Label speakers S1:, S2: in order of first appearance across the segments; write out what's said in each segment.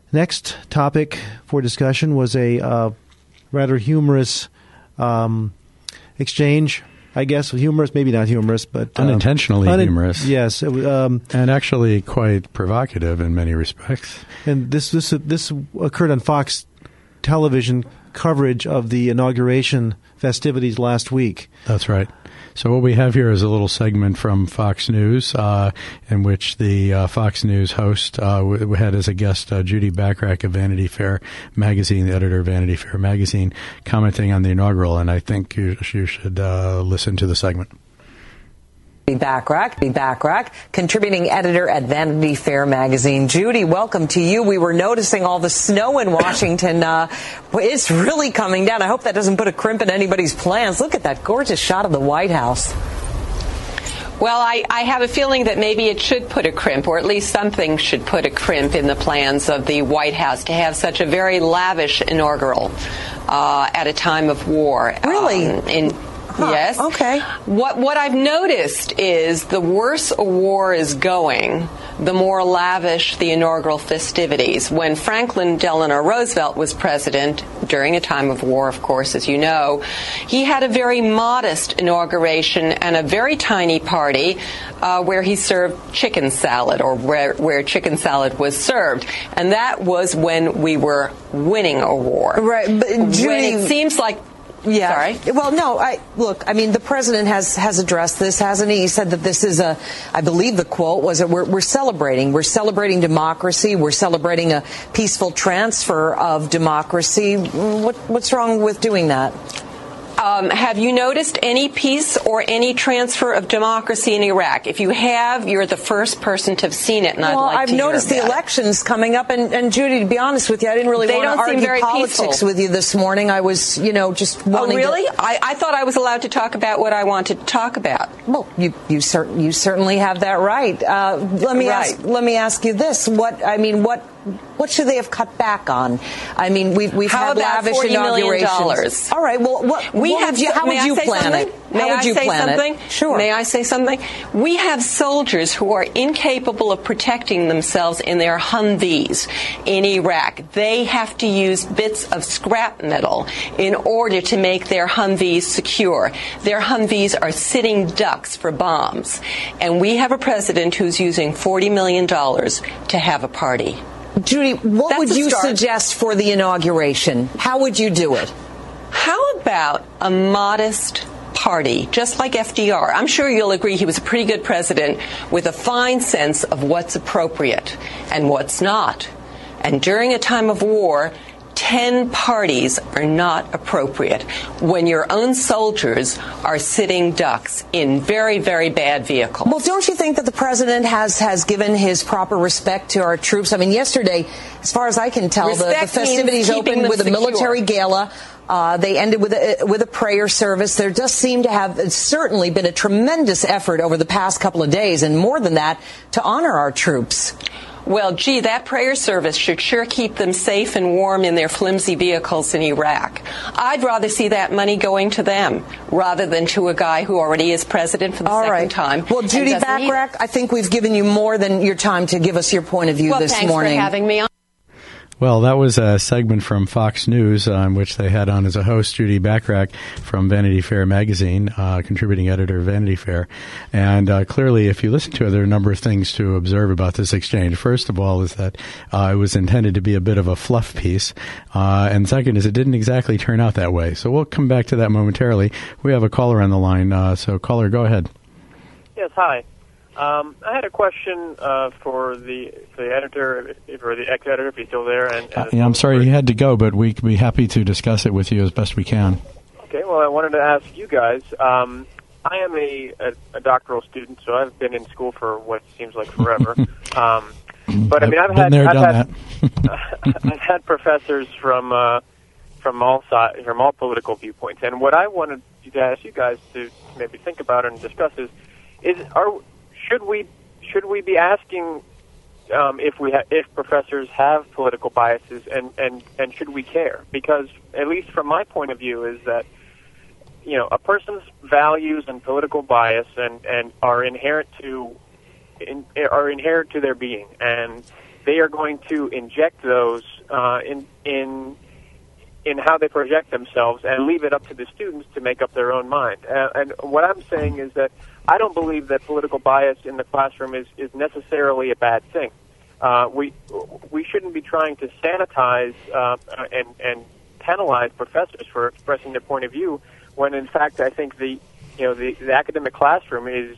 S1: Next topic for discussion was a rather humorous exchange. I guess humorous, maybe not humorous, but
S2: unintentionally humorous.
S1: Yes,
S2: and actually quite provocative in many respects.
S1: And this occurred on Fox television coverage of the inauguration festivities last week.
S2: That's right. So what we have here is a little segment from Fox News in which the Fox News host had as a guest Judy Bachrach of Vanity Fair magazine, the editor of Vanity Fair magazine, commenting on the inaugural, and I think you should listen to the segment.
S3: Bachrach, contributing editor at Vanity Fair magazine. Judy, welcome to you. We were noticing all the snow in Washington. It's really coming down. I hope that doesn't put a crimp in anybody's plans. Look at that gorgeous shot of the White House.
S4: Well, I have a feeling that maybe it should put a crimp, or at least something should put a crimp in the plans of the White House to have such a very lavish inaugural at a time of war.
S3: Really?
S4: Yes.
S3: Okay.
S4: What I've noticed is the worse a war is going, the more lavish the inaugural festivities. When Franklin Delano Roosevelt was president, during a time of war, of course, as you know, he had a very modest inauguration and a very tiny party where he served chicken salad, or where chicken salad was served. And that was when we were winning a war.
S3: Right. But Judy,
S4: when it seems like...
S3: Yeah.
S4: Sorry.
S3: Well, no. The president has addressed this, hasn't he? He said that this is I believe the quote was that we're celebrating. We're celebrating democracy. We're celebrating a peaceful transfer of democracy. What's wrong with doing that?
S4: Have you noticed any peace or any transfer of democracy in Iraq? If you have, you're the first person to have seen it, and
S3: I've noticed the elections coming up, and Judy, to be honest with you, I didn't really want to argue politics with you this morning. I was, just wanting
S4: to... Oh, really? I thought I was allowed to talk about what I wanted to talk about.
S3: Well, you certainly have that right. Let me ask you this: What should they have cut back on? I mean, we've had lavish inaugurations.
S4: $40 million.
S3: All right. Well, how would you plan it?
S4: May I say something?
S3: Sure.
S4: May I say something? We have soldiers who are incapable of protecting themselves in their Humvees in Iraq. They have to use bits of scrap metal in order to make their Humvees secure. Their Humvees are sitting ducks for bombs. And we have a president who's using $40 million to have a party.
S3: Judy, what would you suggest for the inauguration? How would you do it?
S4: How about a modest party, just like FDR? I'm sure you'll agree he was a pretty good president with a fine sense of what's appropriate and what's not. And during a time of war, 10 parties are not appropriate when your own soldiers are sitting ducks in very, very bad vehicles.
S3: Well, don't you think that the president has given his proper respect to our troops? I mean, yesterday, as far as I can tell, the festivities opened with a military gala. They ended with a prayer service. There does seem to have certainly been a tremendous effort over the past couple of days, and more than that, to honor our troops.
S4: Well, gee, that prayer service should sure keep them safe and warm in their flimsy vehicles in Iraq. I'd rather see that money going to them rather than to a guy who already is president for the second time.
S3: Well, Judy Bachrach, I think we've given you more than your time to give us your point of view this morning.
S4: Well, thanks for having me on.
S2: Well, that was a segment from Fox News in which they had on as a host Judy Bachrach from Vanity Fair magazine, contributing editor of Vanity Fair. And clearly, if you listen to it, there are a number of things to observe about this exchange. First of all is that it was intended to be a bit of a fluff piece. And second is it didn't exactly turn out that way. So we'll come back to that momentarily. We have a caller on the line. So caller, go ahead.
S5: Yes, hi. I had a question for the editor, or the ex-editor, if he's still there.
S2: I'm sorry he had to go, but we'd be happy to discuss it with you as best we can.
S5: Okay, well, I wanted to ask you guys. I am a doctoral student, so I've been in school for what seems like forever. But I mean, I've had professors from all sides, from all political viewpoints, and what I wanted to ask you guys to maybe think about and discuss is should we be asking if professors have political biases, and should we care? Because at least from my point of view is that a person's values and political bias and are inherent to their being, and they are going to inject those in how they project themselves and leave it up to the students to make up their own mind. And what I'm saying is that I don't believe that political bias in the classroom is necessarily a bad thing. We shouldn't be trying to sanitize and penalize professors for expressing their point of view, when in fact I think the academic classroom is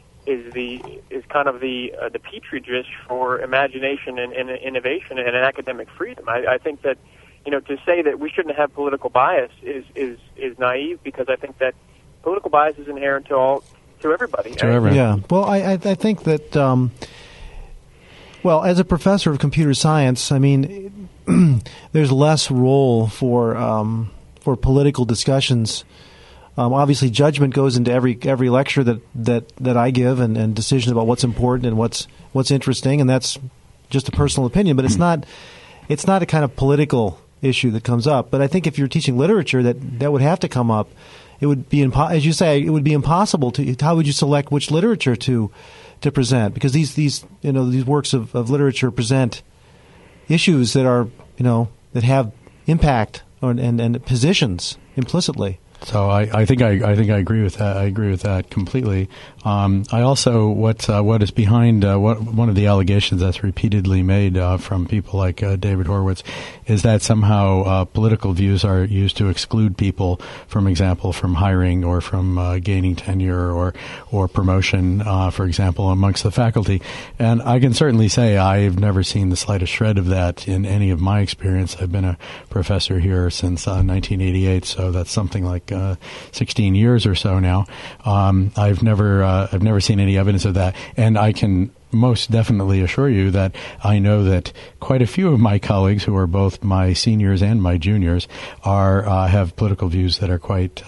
S5: kind of the petri dish for imagination and innovation and academic freedom. I think that to say that we shouldn't have political bias is naive, because I think that political bias is inherent to everybody.
S1: Yeah. Well, I think that. Well, as a professor of computer science, I mean, there's less role for political discussions. Obviously, judgment goes into every lecture that I give, and decisions about what's important and what's interesting, and that's just a personal opinion. But it's not a kind of political issue that comes up. But I think if you're teaching literature, that would have to come up. It would be as you say, it would be impossible to. How would you select which literature to present? Because these works of literature present issues that are that have impact and positions implicitly.
S2: So I think I agree with that. I agree with that completely. I also what is behind one of the allegations that's repeatedly made from people like David Horowitz is that somehow political views are used to exclude people, from hiring or from gaining tenure or promotion, for example, amongst the faculty. And I can certainly say I've never seen the slightest shred of that in any of my experience. I've been a professor here since 1988, so that's something like 16 years or so now. I've never seen any evidence of that, and I can most definitely assure you that I know that quite a few of my colleagues, who are both my seniors and my juniors, have political views that are quite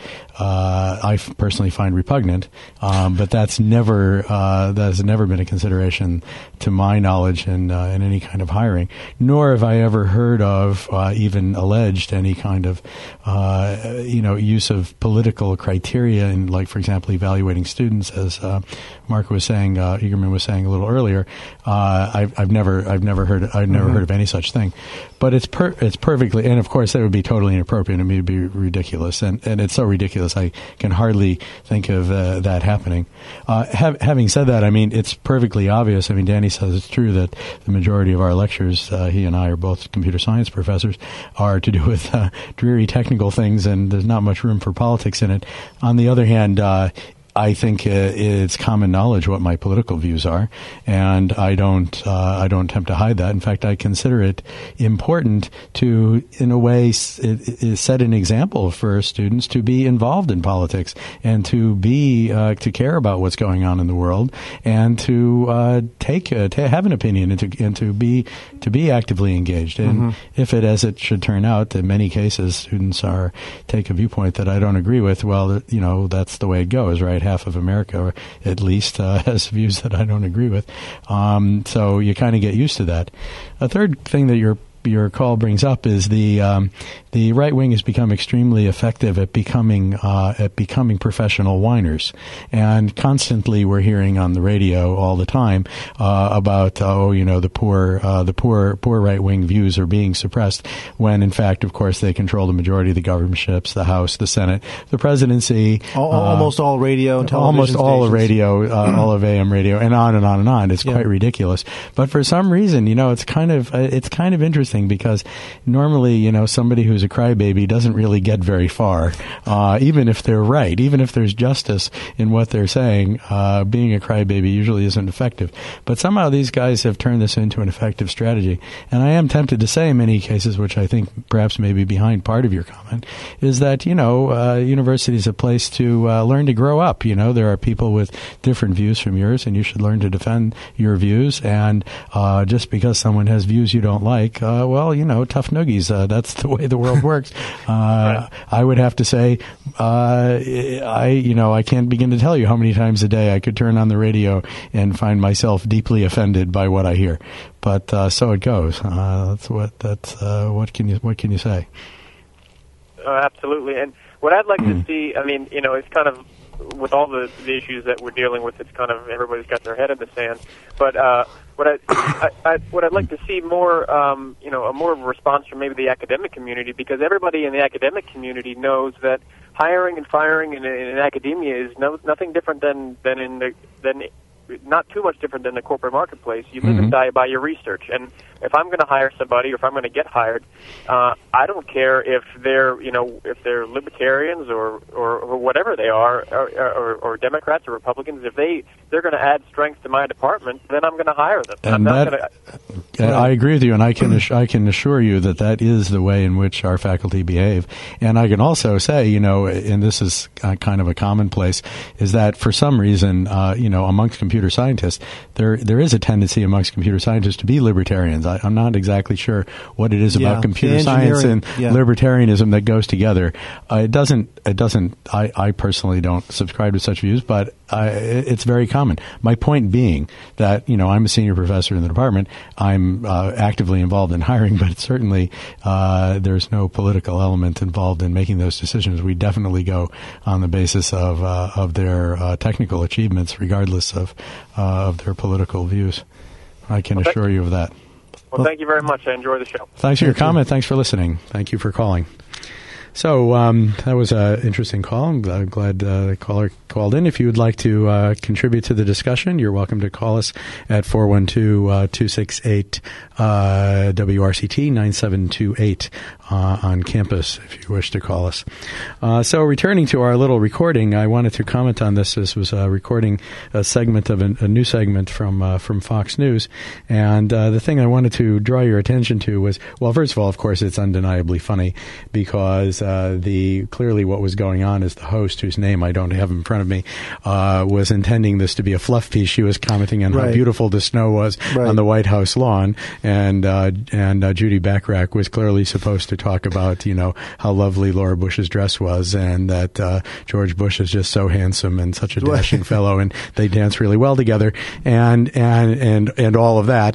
S2: I personally find repugnant. But that's never been a consideration to my knowledge in any kind of hiring. Nor have I ever heard of even alleged any kind of use of political criteria in, like, for example, evaluating students, as Mark was saying, Egerman was saying a little earlier. I've never heard of any such thing. But it's perfectly, and of course that would be totally inappropriate. I mean, it would be ridiculous, and it's so ridiculous I can hardly think of that happening. Having said that, I mean, it's perfectly obvious. I mean, Danny says it's true that the majority of our lectures, he and I are both computer science professors, are to do with dreary technical things, and there's not much room for politics in it. On the other hand, I think it's common knowledge what my political views are, and I don't attempt to hide that. In fact, I consider it important to, in a way, set an example for students to be involved in politics and to care about what's going on in the world, and to have an opinion and to be actively engaged. And if as it should turn out, in many cases students take a viewpoint that I don't agree with, well, that's the way it goes, right? Half of America, or at least, has views that I don't agree with. So you kind of get used to that. A third thing that your call brings up is the right wing has become extremely effective at becoming professional whiners, and constantly we're hearing on the radio all the time about the poor right wing views are being suppressed, when in fact, of course, they control the majority of the governorships, the House, the Senate, the presidency,
S1: almost all radio and television
S2: almost all
S1: stations.
S2: of radio, all of AM radio, and on and on and on. It's quite ridiculous, but for some reason, it's kind of interesting. Because normally, somebody who's a crybaby doesn't really get very far, even if they're right, even if there's justice in what they're saying. Being a crybaby usually isn't effective. But somehow these guys have turned this into an effective strategy. And I am tempted to say in many cases, which I think perhaps may be behind part of your comment, is that, university is a place to learn to grow up. There are people with different views from yours, and you should learn to defend your views. And just because someone has views you don't like, tough noogies. That's the way the world works. Right. I would have to say, I can't begin to tell you how many times a day I could turn on the radio and find myself deeply offended by what I hear. But so it goes. What can you say?
S5: Absolutely. And what I'd like to see, I mean, it's kind of, with all the issues that we're dealing with, it's kind of everybody's got their head in the sand. But what I'd like to see more, more of a response from maybe the academic community, because everybody in the academic community knows that hiring and firing in academia is nothing different than not too much different than the corporate marketplace. You live and die by your research. And if I'm going to hire somebody, or if I'm going to get hired, I don't care if they're libertarians or whatever they are, or Democrats or Republicans. If they're going to add strength to my department, then I'm going to hire them.
S2: And I agree with you, and I can assure you that is the way in which our faculty behave. And I can also say, and this is kind of a commonplace, is that for some reason, amongst computer scientists, there is a tendency amongst computer scientists to be libertarians. I'm not exactly sure what it is about computer science and libertarianism that goes together. It doesn't. I personally don't subscribe to such views, but it's very common. My point being that I'm a senior professor in the department. I'm actively involved in hiring, but certainly there's no political element involved in making those decisions. We definitely go on the basis of their technical achievements, regardless of their political views. I can assure you of that.
S5: Well, thank you very much. I enjoy the show.
S2: Thanks for your comment. Thanks for listening. Thank you for calling. So that was an interesting call. I'm glad the caller called in. If you would like to contribute to the discussion, you're welcome to call us at 412-268-WRCT 9728 on campus if you wish to call us. So returning to our little recording, I wanted to comment on this. This was recording a segment of a new segment from Fox News. And the thing I wanted to draw your attention to was, well, first of all, of course, it's undeniably funny because clearly what was going on is the host, whose name I don't have in front of me, was intending this to be a fluff piece. She was commenting on how beautiful the snow was on the White House lawn, and Judy Bachrach was clearly supposed to talk about how lovely Laura Bush's dress was, and that George Bush is just so handsome and such a dashing fellow, and they dance really well together, and all of that,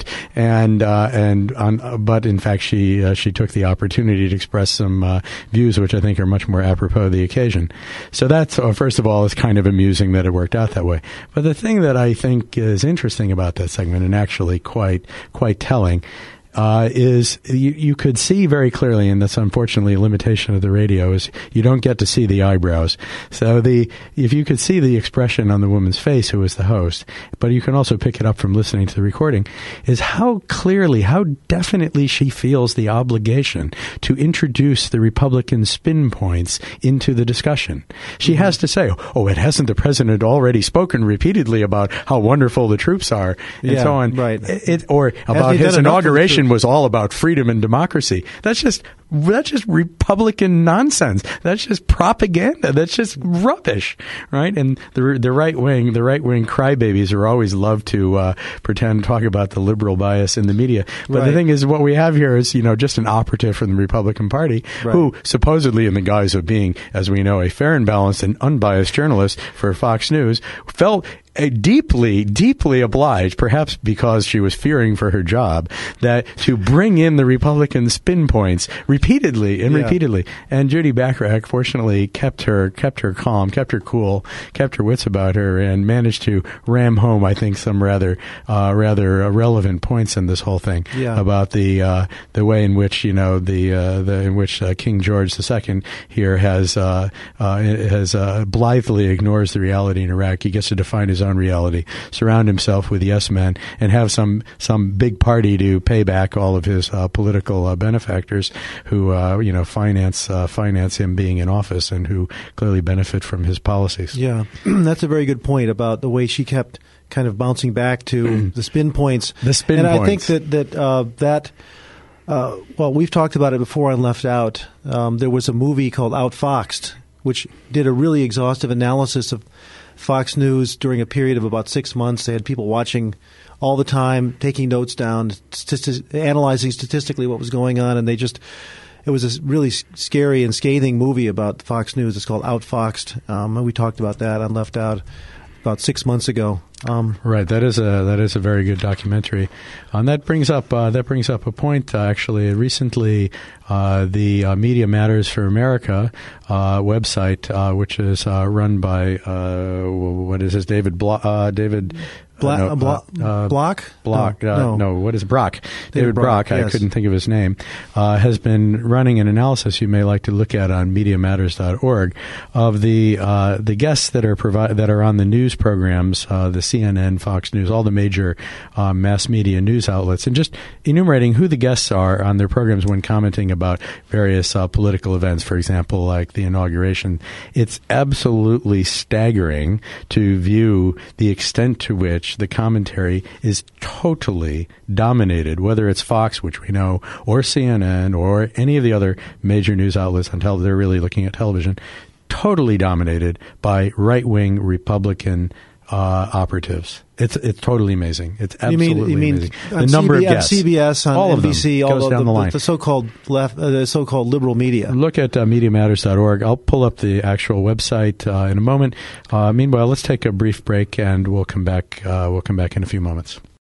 S2: but in fact she took the opportunity to express some views which I think are much more apropos of the occasion. So that's, first of all, it's kind of amusing that it worked out that way. But the thing that I think is interesting about that segment, and actually quite telling, is you could see very clearly, and that's unfortunately a limitation of the radio, is you don't get to see the eyebrows. So if you could see the expression on the woman's face, who was the host, but you can also pick it up from listening to the recording, is how clearly, how definitely she feels the obligation to introduce the Republican spin points into the discussion. She has to say, hasn't the president already spoken repeatedly about how wonderful the troops are, and so on,
S1: right.
S2: Or about his inauguration was all about freedom and democracy. That's just Republican nonsense. That's just propaganda. That's just rubbish, right? And the right wing crybabies are always love to talk about the liberal bias in the media. But the thing is, what we have here is just an operative from the Republican Party who supposedly, in the guise of being, as we know, a fair and balanced and unbiased journalist for Fox News, felt deeply, deeply obliged, perhaps because she was fearing for her job, that to bring in the Republican spin points repeatedly. And Judy Bachrach, fortunately, kept her calm, kept her cool, kept her wits about her, and managed to ram home, I think, some rather relevant points in this whole thing about the way in which King George II here has blithely ignores the reality in Iraq. He gets to define his own reality, surround himself with yes men, and have some big party to pay back all of his political benefactors who finance him being in office and who clearly benefit from his policies. Yeah,
S1: that's a very good point about the way she kept kind of bouncing back to the spin points. I think that we've talked about it before on Left Out. There was a movie called Outfoxed, which did a really exhaustive analysis of Fox News during a period of about 6 months. They had people watching all the time, taking notes down, analyzing statistically what was going on, and it was a really scary and scathing movie about Fox News. It's called Outfoxed. We talked about that on Left Out about 6 months ago.
S2: Right, that is a very good documentary, and that brings up a point. Actually, recently, the Media Matters for America website, which is run by David
S1: Block?
S2: No, what is Brock? David Brock,
S1: yes.
S2: I couldn't think of his name, has been running an analysis you may like to look at on MediaMatters.org of the guests that are on the news programs, the CNN, Fox News, all the major mass media news outlets, and just enumerating who the guests are on their programs when commenting about various political events, for example, like the inauguration. It's absolutely staggering to view the extent to which the commentary is totally dominated, whether it's Fox, which we know, or CNN, or any of the other major news outlets on television. They're really looking at television, totally dominated by right-wing Republican operatives. It's totally amazing. It's absolutely amazing. The number of guests,
S1: CBS, on
S2: all
S1: NBC,
S2: of them, goes down the line.
S1: The so-called left, the so-called liberal media.
S2: Look at MediaMatters.org. I'll pull up the actual website in a moment. Meanwhile, let's take a brief break, and we'll come back. We'll come back in a few moments.